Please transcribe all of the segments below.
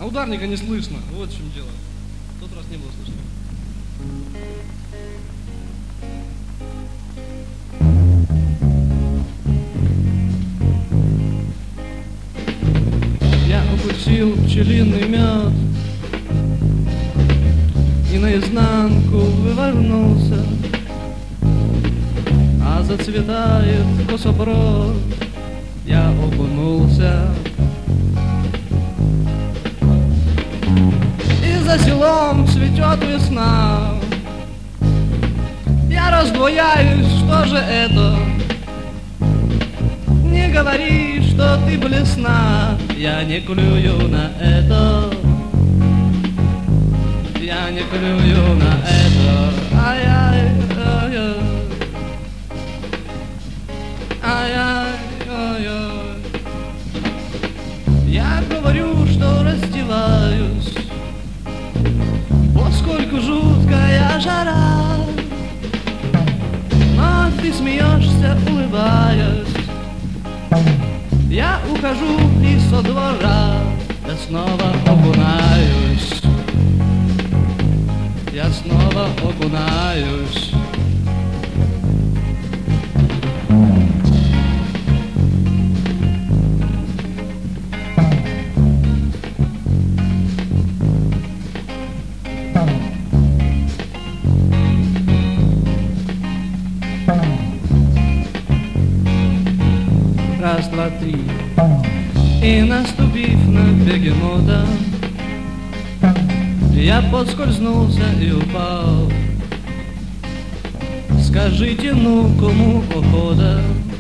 А ударника не слышно, вот в чем дело. В тот раз не было слышно. Я укусил пчелиный мед и наизнанку вывернулся, а зацветает кособрод, я окунулся. И за селом цветет весна, я раздвояюсь, что же это? Не говори, что ты блесна, я не клюю на это. Я не клюю на это. Ай-яй-яй-яй. Ай-яй-яй-яй. Я говорю, что раздеваюсь, вот сколько жуткая жара, но ты смеешься, улыбаясь. Я ухожу из со двора, я снова окунаюсь. Я снова окунаюсь. Раз, два, три. И наступив на бегемота, я подскользнулся и упал. Скажите, ну, кому охота,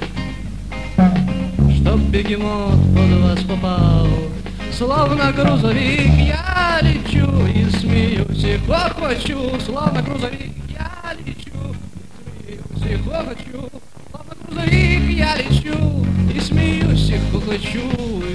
чтоб бегемот под вас попал? Словно грузовик я лечу и смеюсь и хохочу. Словно грузовик я лечу и смеюсь и хохочу. Словно грузовик я лечу и смеюсь и хохочу.